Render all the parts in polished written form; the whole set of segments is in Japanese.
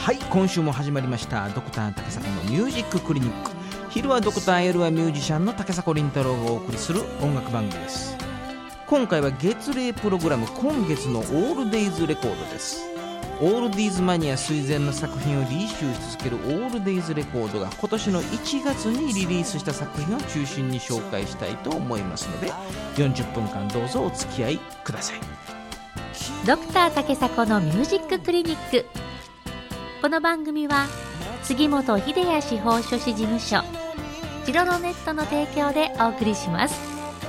はい、今週も始まりましたドクター竹迫のミュージッククリニック。昼はドクター、夜はミュージシャンの竹迫倫太郎がお送りする音楽番組です。今回は月例プログラム、今月のオールデイズレコードです。オールディーズマニア垂涎の作品をリーシューし続けるオールデイズレコードが今年の1月にリリースした作品を中心に紹介したいと思いますので、40分間どうぞお付き合いください。 ドクター竹迫のミュージッククリニック。この番組は杉本秀哉司法書士事務所ジロロネットの提供でお送りします。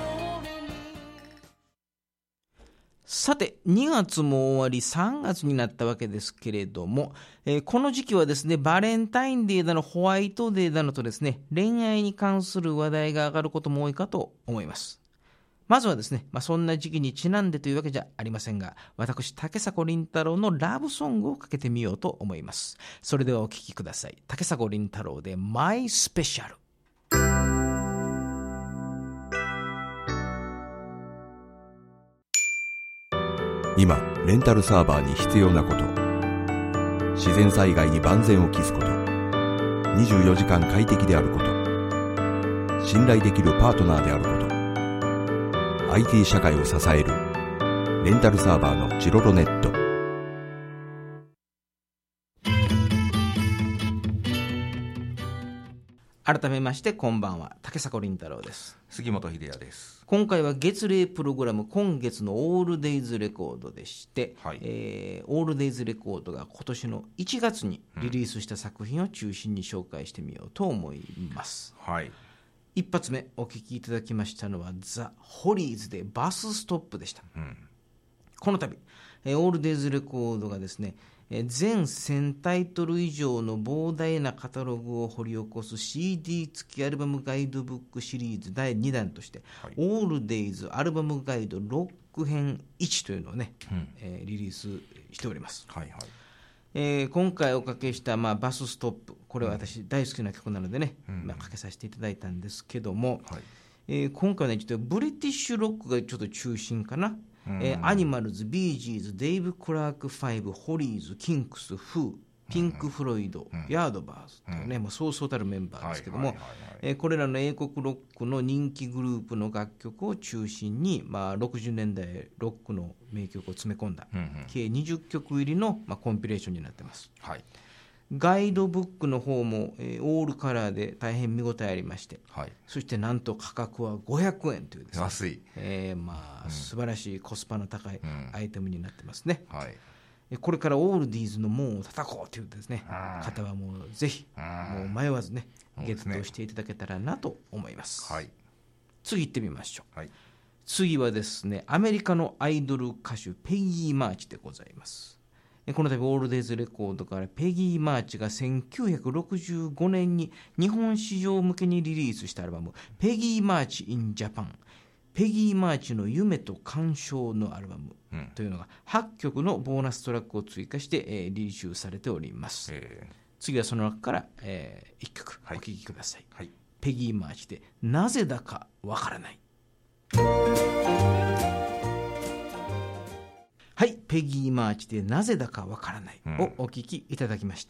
さて、2月も終わり3月になったわけですけれども、この時期はですね、バレンタインデーだのホワイトデーだのとですね、恋愛に関する話題が上がることも多いかと思います。まずはですね、そんな時期にちなんでというわけじゃありませんが、私竹迫倫太郎のラブソングをかけてみようと思います。それではお聴きください。竹迫倫太郎でマイスペシャル。 今レンタルサーバーに必要なこと、自然災害に万全を期すこと、24時間快適であること、信頼できるパートナーであること、IT 社会を支えるレンタルサーバーのジロロネット。 改めましてこんばんは、竹迫倫太郎です。 杉本秀哉です。 今回は月例プログラム、今月のオールデイズレコードでして、オールデイズレコードが今年の1月にリリースした作品を中心に紹介してみようと思います。一発目お聴きいただきましたのはザ・ホリーズでバスストップでした。この度オールデイズレコードがですね、全1000タイトル以上の膨大なカタログを掘り起こす CD 付きアルバムガイドブックシリーズ第2弾として、オールデイズアルバムガイドロック編1というのをね、リリースしております。今回おかけした、バスストップ、これは私大好きな曲なのでね、かけさせていただいたんですけども、今回はね、ちょっとブリティッシュロックがちょっと中心かな。アニマルズ、ビージーズ、デイブ・クラーク5、ホリーズ、キンクス、フー、ピンク・フロイド、ヤードバーズというね、そうそうたるメンバーですけども、これらの英国ロックの人気グループの楽曲を中心に、60年代ロックの名曲を詰め込んだ、計20曲入りの、コンピレーションになっています。ガイドブックの方も、オールカラーで大変見応えありまして、そしてなんと価格は500円というですね、 安い、 素晴らしいコスパの高いアイテムになってますね。これからオールディーズの門を叩こうというですね、方はもうぜひもう迷わずねゲットしていただけたらなと思います。次行ってみましょう。次はですね、アメリカのアイドル歌手ペギー・マーチでございます。この度オールデイズレコードからペギー・マーチが1965年に日本市場向けにリリースしたアルバムペギー・マーチ・イン・ジャパン、ペギー・マーチの夢と感傷のアルバムというのが8曲のボーナストラックを追加して、リリースされております。次はその中から、1曲お聴きください。ペギー・マーチでなぜだかわからない。ペギー・マーチでなぜだかわからないをお聴きいただきました。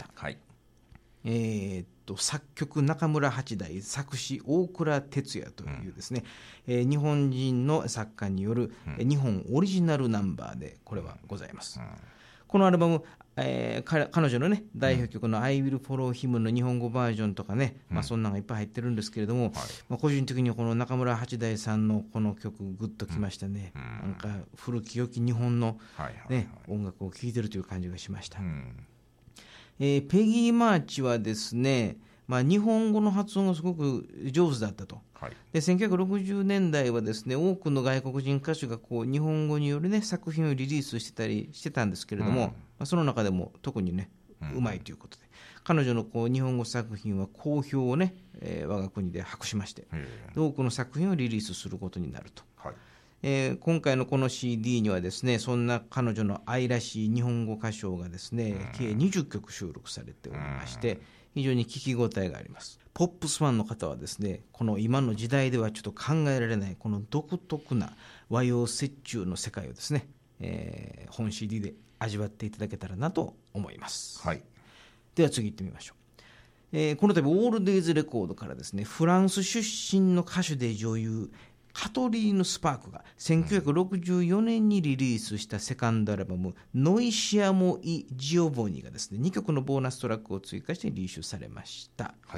作曲中村八大、作詞大倉哲也というですね、日本人の作家による、日本オリジナルナンバーでこれはございます。このアルバム、彼女のね代表曲の I Will Follow Him の日本語バージョンとかね、そんなのがいっぱい入ってるんですけれども、個人的にこの中村八大さんのこの曲グッときましたね。なんか古き良き日本の、音楽を聴いてるという感じがしました。ペギー・マーチはですね、日本語の発音がすごく上手だったと。で1960年代はですね、多くの外国人歌手がこう日本語による、ね、作品をリリースしてたんですけれども、その中でも特にねうまいということで、彼女のこう日本語作品は好評をね、我が国で博しまして、多くの作品をリリースすることになると。今回のこの CD にはですね、そんな彼女の愛らしい日本語歌唱がですね、計20曲収録されておりまして、非常に聞き応えがあります。ポップスファンの方はですね、この今の時代ではちょっと考えられないこの独特な和洋折衷の世界をですね、本 CD で味わっていただけたらなと思います。 では次行ってみましょう。この度オールデイズレコードからですね、フランス出身の歌手で女優カトリーヌ・スパークが1964年にリリースしたセカンドアルバムノイシアモ・イ・ジオボニがですね、2曲のボーナストラックを追加してリリースされました。はい、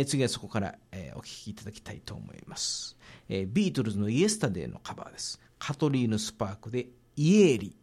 次はそこから、お聴きいただきたいと思います。ビートルズのイエスタデーのカバーです。カトリーヌ・スパークでイエーリ。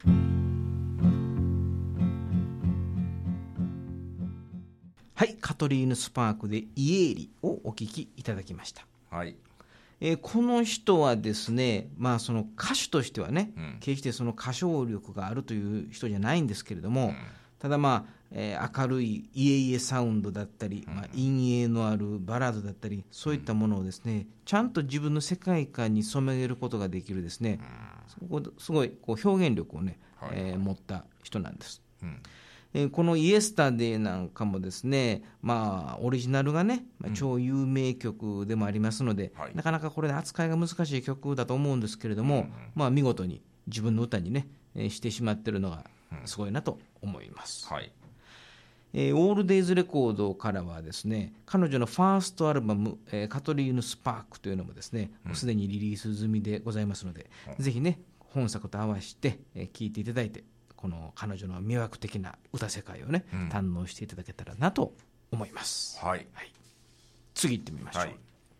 はい、カトリーヌ・スパークでイエーリをお聴きいただきました。はい、この人はですね、その歌手としてはね、決してその歌唱力があるという人じゃないんですけれども、ただ明るいイエイエサウンドだったり、陰影のあるバラードだったり、そういったものをですね、ちゃんと自分の世界観に染めることができるですね、すごいこう表現力をね、持った人なんです。このイエスタデーなんかもですね、オリジナルがね、超有名曲でもありますので、なかなかこれで扱いが難しい曲だと思うんですけれども、見事に自分の歌にね、してしまってるのがすごいなと思います。オールデイズレコードからはですね、彼女のファーストアルバム、カトリーヌ・スパークというのもですね、すでにリリース済みでございますので、ぜひね、本作と合わせて聴いていただいて、この彼女の魅惑的な歌世界をね、堪能していただけたらなと思います。次行ってみましょう。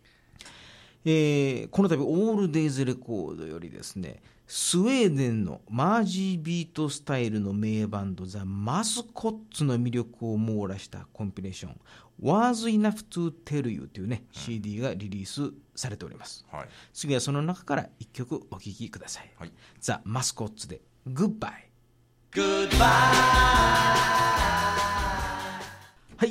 この度オールデイズレコードよりですね、スウェーデンのマージービートスタイルの名バンドザ・マスコッツの魅力を網羅したコンピレーション Was Enough to Tell You というね、CD がリリースされております。次はその中から1曲お聴きください。ザ・マスコッツで Goodbye。はい、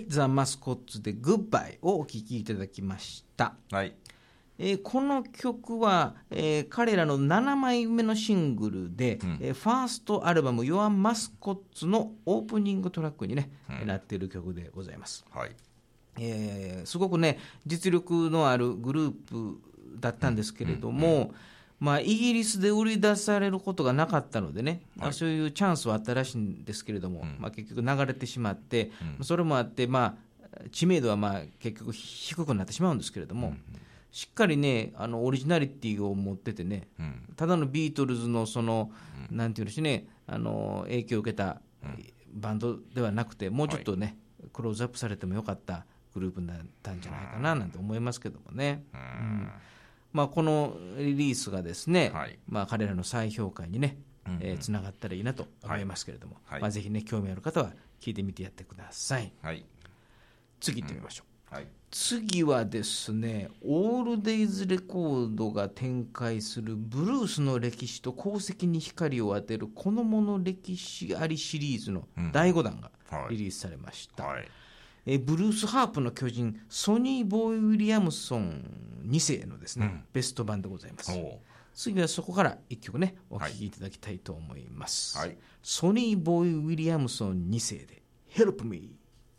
ザ・マスコッツで Goodbye をお聴きいただきました。この曲は、彼らの7枚目のシングルで、ファーストアルバム Your Mascots のオープニングトラックに、ねなっている曲でございます。すごくね、実力のあるグループだったんですけれども、イギリスで売り出されることがなかったのでね、そういうチャンスはあったらしいんですけれども、結局流れてしまって、それもあって、知名度は結局低くなってしまうんですけれども、しっかりね、オリジナリティを持っててね、ただのビートルズのなんていうんですね、影響を受けたバンドではなくて、もうちょっとね、クローズアップされてもよかったグループだったんじゃないかななんて思いますけどもね。このリリースがですね、彼らの再評価にね、つながったらいいなと思いますけれども、ぜひね、興味ある方は聞いてみてやってください。次行ってみましょう。次はですね、オールデイズレコードが展開するブルースの歴史と功績に光を当てるこのもの歴史ありシリーズの第5弾がリリースされました。ブルースハープの巨人ソニー・ボーイ・ウィリアムソン2世のですね、ベスト版でございます。次はそこから1曲ね、お聴きいただきたいと思います。ソニー・ボーイ・ウィリアムソン2世で Help Me。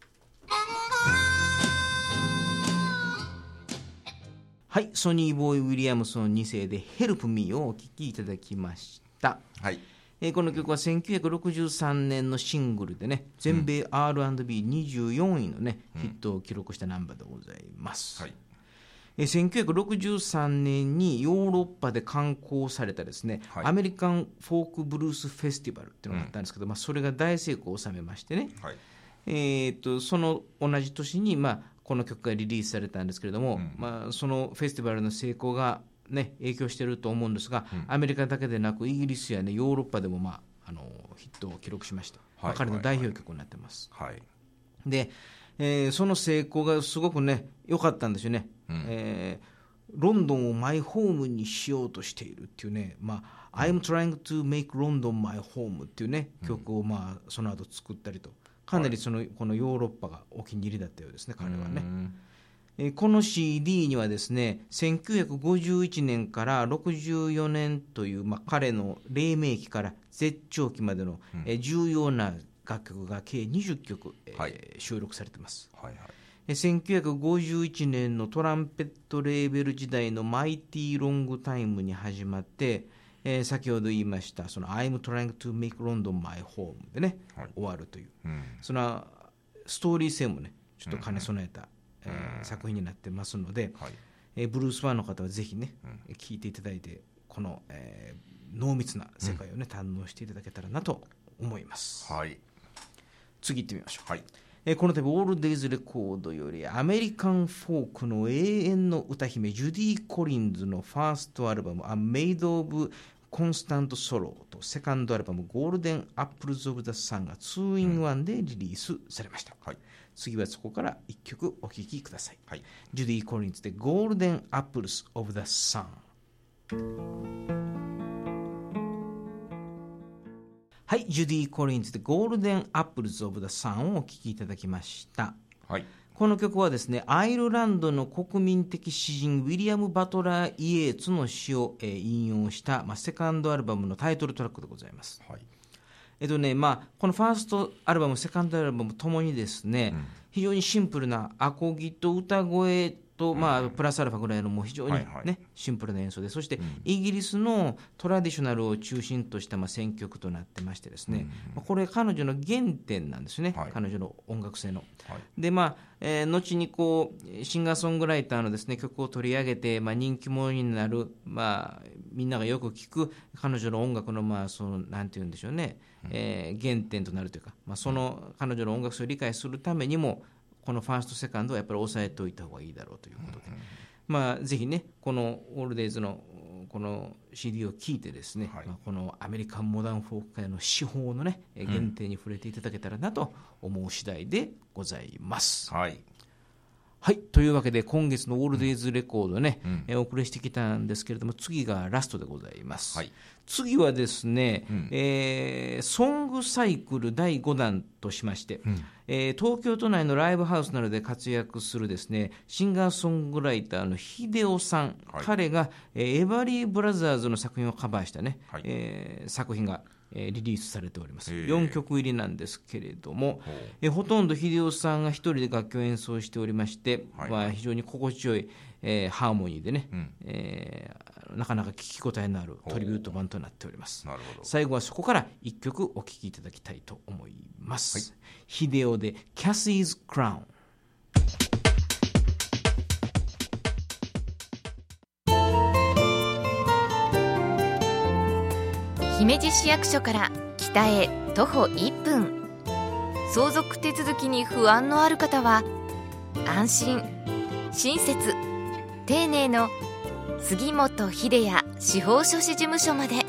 はい、ソニー・ボーイ・ウィリアムソン2世で Help Me をお聴きいただきました。この曲は1963年のシングルでね、全米 R&B24 位のね、ヒットを記録したナンバーでございます。1963年にヨーロッパで刊行されたですね、アメリカンフォークブルースフェスティバルっていうのがあったんですけど、それが大成功を収めましてね、その同じ年に、この曲がリリースされたんですけれども、そのフェスティバルの成功がね、影響していると思うんですが、アメリカだけでなくイギリスや、ね、ヨーロッパでも、ヒットを記録しました。彼の代表曲になってます。で、その成功がすごくね、良かったんですよね。ロンドンをマイホームにしようとしているっていうね、I'm trying to make London my home っていうね、曲をその後作ったりと、かなりこのヨーロッパがお気に入りだったようですね、彼はね。この CD にはですね、1951年から64年という、彼の黎明期から絶頂期までの、重要な楽曲が計20曲、収録されています。1951年のトランペットレーベル時代のマイティロングタイムに始まって、先ほど言いましたその I'm trying to make London my home でね、終わるという、そのストーリー性もねちょっと兼ね備えた、作品になってますので、ブルースファンの方はぜひね、聴いていただいてこの、濃密な世界をね、堪能していただけたらなと思います、次行ってみましょう、この度オールデイズレコードよりアメリカンフォークの永遠の歌姫ジュディ・コリンズのファーストアルバム A Maid of Constant Sorrow とセカンドアルバム Golden Apples of the Sun が 2-in-1 でリリースされました、次はそこから1曲お聴きください、ジュディ・コリンズで Golden Apples of the Sun。はい、ジュディ・コリンズで Golden Apples of the Sun をお聴きいただきました、この曲はですね、アイルランドの国民的詩人ウィリアム・バトラー・イエーツの詩を、引用した、セカンドアルバムのタイトルトラックでございます、このファーストアルバムセカンドアルバムともにですね、非常にシンプルなアコギと歌声と、プラスアルファぐらいのもう非常に、シンプルな演奏で、そしてイギリスのトラディショナルを中心とした選曲となってましてですね、これ彼女の原点なんですね、彼女の音楽性の、で後にこうシンガーソングライターのですね曲を取り上げて、人気者になる、みんながよく聞く彼女の音楽のそのなんていうんでしょうね、原点となるというか、その彼女の音楽性を理解するためにもこのファーストセカンドはやっぱり押さえておいた方がいいだろうということで、ぜひねこのオールデイズのこの CD を聴いてですね、このアメリカンモダンフォーク界の手法のね原点に触れていただけたらなと思う次第でございます。というわけで今月のオールデイズレコードね、お送りしてきたんですけれども、次がラストでございます、次はですね、ソングサイクル第5弾としまして、東京都内のライブハウスなどで活躍するですねシンガーソングライターの秀夫さん、彼が、エバリーブラザーズの作品をカバーしたね、作品がリリースされております。4曲入りなんですけれども、ほとんど秀夫さんが一人で楽器を演奏しておりまして、非常に心地よい、ハーモニーでね、なかなか聞き応えのあるトリビュート版となっております。最後はそこから1曲お聴きいただきたいと思います、秀夫で Cassie's Crown。 姫路市役所から北へ徒歩1分、相続手続きに不安のある方は安心親切丁寧の杉本秀也司法書士事務所まで。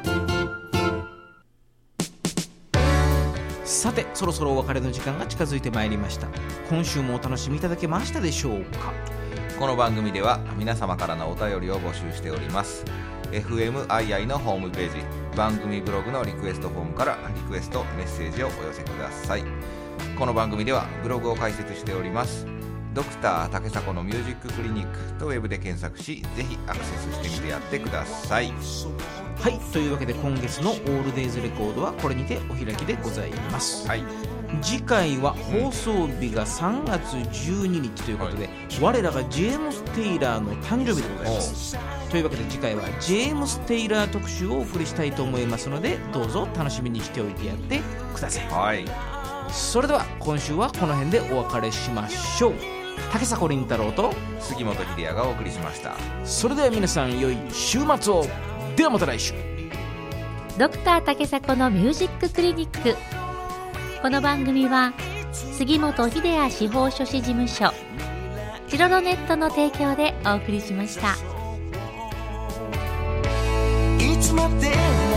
さてそろそろお別れの時間が近づいてまいりました。今週もお楽しみいただけましたでしょうか。 この番組では皆様からのお便りを募集しております。 FMII のホームページ番組ブログのリクエストフォームからリクエストメッセージをお寄せください。この番組ではブログを開設しております。ドクター竹迫のミュージッククリニックとウェブで検索し、ぜひアクセスしてみてやってください。 はい、というわけで今月のオールデイズレコードはこれにてお開きでございます、次回は放送日が3月12日ということで、我らがジェームス・テイラーの誕生日でございます。というわけで次回はジェームス・テイラー特集をお送りしたいと思いますので、どうぞ楽しみにしておいてやってください、それでは今週はこの辺でお別れしましょう。竹迫倫太郎と杉本秀也がお送りしました。 それでは皆さん良い週末を。ではまた来週。 ドクター竹迫のミュージッククリニック。この番組は杉本秀也司法書士事務所チロロネットの提供でお送りしました。 いつまでも